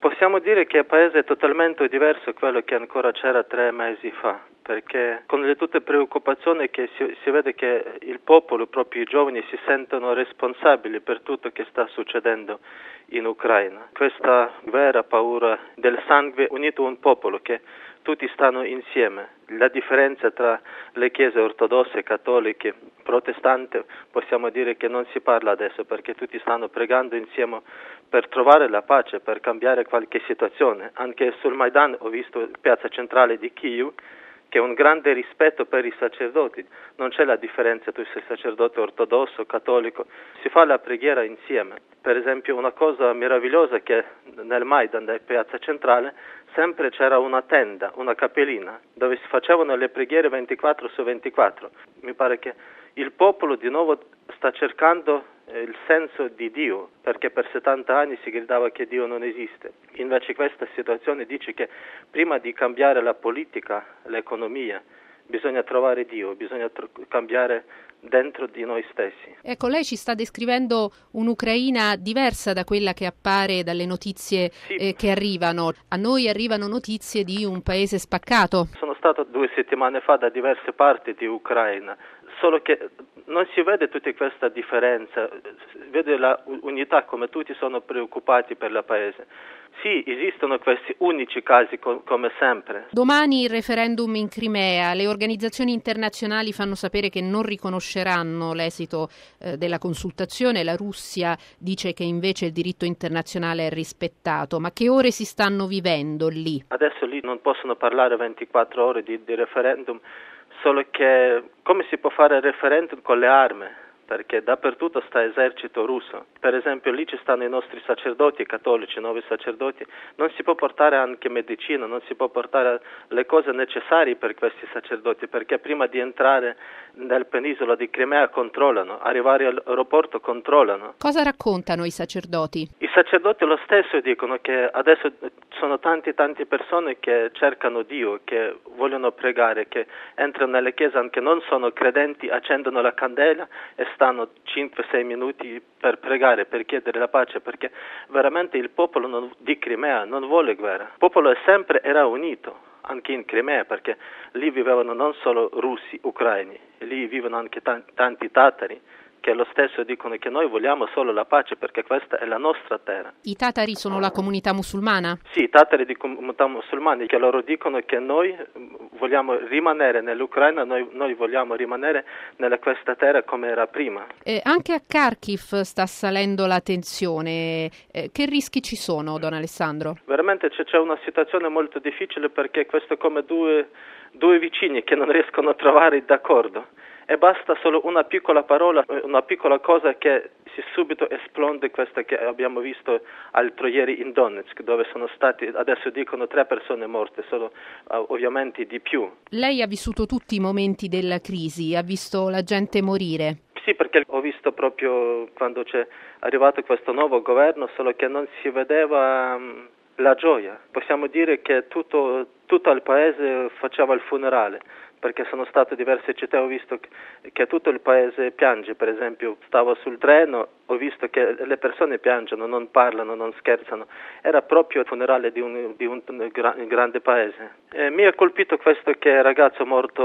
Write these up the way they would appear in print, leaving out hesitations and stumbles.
Possiamo dire che il paese è totalmente diverso da quello che ancora c'era 3 mesi fa, perché con le tutte preoccupazioni che si vede che il popolo, proprio i giovani, si sentono responsabili per tutto che sta succedendo in Ucraina. Questa vera paura del sangue unito un popolo che tutti stanno insieme. La differenza tra le chiese ortodosse, cattoliche, protestanti, possiamo dire che non si parla adesso perché tutti stanno pregando insieme per trovare la pace, per cambiare qualche situazione. Anche sul Maidan ho visto piazza centrale di Kiev che è un grande rispetto per i sacerdoti. Non c'è la differenza, tu sei sacerdote ortodosso, cattolico, si fa la preghiera insieme. Per esempio una cosa meravigliosa che nel Maidan, nella piazza centrale, sempre c'era una tenda, una cappellina, dove si facevano le preghiere 24 su 24. Mi pare che il popolo di nuovo sta cercando il senso di Dio, perché per 70 anni si gridava che Dio non esiste. Invece questa situazione dice che prima di cambiare la politica, l'economia, bisogna trovare Dio, bisogna cambiare dentro di noi stessi. Ecco, lei ci sta descrivendo un'Ucraina diversa da quella che appare dalle notizie che arrivano. A noi arrivano notizie di un paese spaccato. Sono stato 2 settimane fa da diverse parti di Ucraina, solo che non si vede tutta questa differenza, vede la unità come tutti sono preoccupati per il paese. Sì, esistono questi unici casi come sempre. Domani il referendum in Crimea, le organizzazioni internazionali fanno sapere che non riconosceranno l'esito della consultazione, la Russia dice che invece il diritto internazionale è rispettato, ma che ore si stanno vivendo lì? Adesso lì non possono parlare 24 ore di referendum, solo che come si può fare il referendum con le armi? Perché dappertutto sta esercito russo. Per esempio lì ci stanno i nostri sacerdoti cattolici, 9 sacerdoti, non si può portare anche medicina, non si può portare le cose necessarie per questi sacerdoti, perché prima di entrare nel penisola di Crimea controllano, arrivare all'aeroporto controllano. Cosa raccontano i sacerdoti? I sacerdoti lo stesso dicono che adesso sono tante persone che cercano Dio, che vogliono pregare, che entrano nelle chiese anche non sono credenti, accendono la candela e stanno 5-6 minuti per pregare, per chiedere la pace, perché veramente il popolo di Crimea non vuole guerra. Il popolo era unito, anche in Crimea, perché lì vivevano non solo russi, ucraini, lì vivono anche tanti tatari, che lo stesso dicono che noi vogliamo solo la pace perché questa è la nostra terra. I tatari sono la comunità musulmana? Sì, i tatari di comunità musulmane, che loro dicono che noi vogliamo rimanere nell'Ucraina, noi vogliamo rimanere nella questa terra come era prima. Anche a Kharkiv sta salendo la tensione. Che rischi ci sono, don Alessandro? Veramente c'è una situazione molto difficile perché questo è come due vicini che non riescono a trovare d'accordo. E basta solo una piccola parola, una piccola cosa che si subito esplode, questa che abbiamo visto l'altro ieri in Donetsk, dove sono stati, adesso dicono 3 persone morte, solo ovviamente di più. Lei ha vissuto tutti i momenti della crisi, ha visto la gente morire. Sì, perché ho visto proprio quando c'è arrivato questo nuovo governo, solo che non si vedeva la gioia. Possiamo dire che tutto il paese faceva il funerale, perché sono stato in diverse città, ho visto che tutto il paese piange. Per esempio stavo sul treno, ho visto che le persone piangono, non parlano, non scherzano. Era proprio il funerale di un grande paese. Mi ha colpito questo che il ragazzo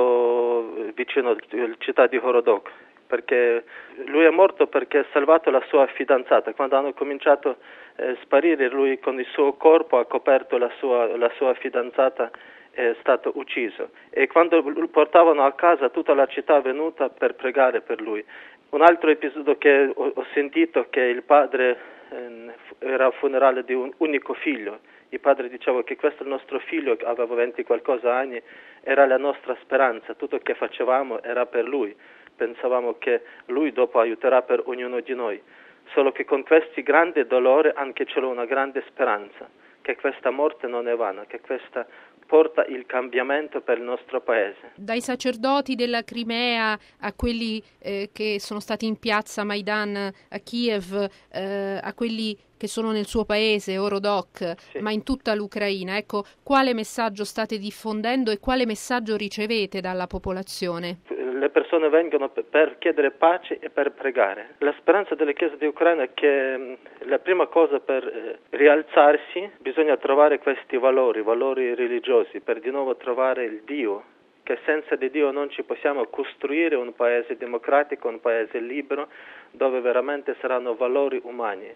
morto vicino alla città di Horodok, perché lui è morto perché ha salvato la sua fidanzata. Quando hanno cominciato a sparire, lui con il suo corpo ha coperto la sua fidanzata, è stato ucciso. E quando lo portavano a casa, tutta la città è venuta per pregare per lui. Un altro episodio che ho sentito, che il padre era al funerale di un unico figlio. Il padre diceva che questo è il nostro figlio, aveva 20 qualcosa anni, era la nostra speranza, tutto che facevamo era per lui. Pensavamo che lui dopo aiuterà per ognuno di noi. Solo che con questi grandi dolori anche c'è una grande speranza, che questa morte non è vana, che questa porta il cambiamento per il nostro paese. Dai sacerdoti della Crimea a quelli che sono stati in piazza Maidan a Kiev, a quelli che sono nel suo paese, Horodok, sì, ma in tutta l'Ucraina. Ecco, quale messaggio state diffondendo e quale messaggio ricevete dalla popolazione? le persone vengono per chiedere pace e per pregare. La speranza della Chiesa di Ucraina è che la prima cosa per rialzarsi bisogna trovare questi valori religiosi, per di nuovo trovare il Dio, che senza di Dio non ci possiamo costruire un paese democratico, un paese libero, dove veramente saranno valori umani.